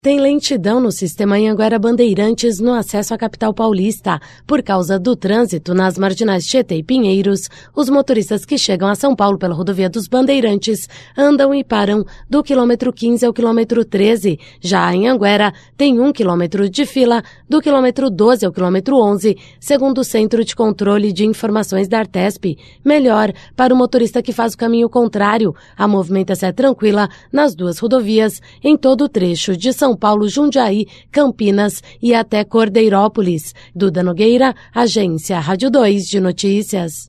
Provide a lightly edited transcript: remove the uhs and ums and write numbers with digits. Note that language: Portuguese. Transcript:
Tem lentidão no sistema Anhanguera Bandeirantes no acesso à capital paulista. Por causa do trânsito nas marginais Tietê e Pinheiros, os motoristas que chegam a São Paulo pela rodovia dos Bandeirantes andam e param do quilômetro 15 ao quilômetro 13. Já a Anhanguera tem 1 quilômetro de fila do quilômetro 12 ao quilômetro 11, segundo o Centro de Controle de Informações da Artesp. Melhor para o motorista que faz o caminho contrário. A movimentação é tranquila nas duas rodovias, em todo o trecho de São Paulo, Jundiaí, Campinas e até Cordeirópolis. Duda Nogueira, Agência Rádio 2 de Notícias.